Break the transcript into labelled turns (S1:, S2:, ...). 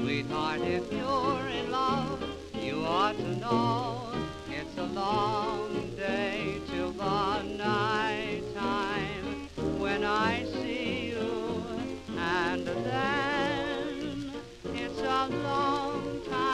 S1: Sweetheart, if you're in love, you ought to know it's a long day till the night time when I see you, and then it's a long time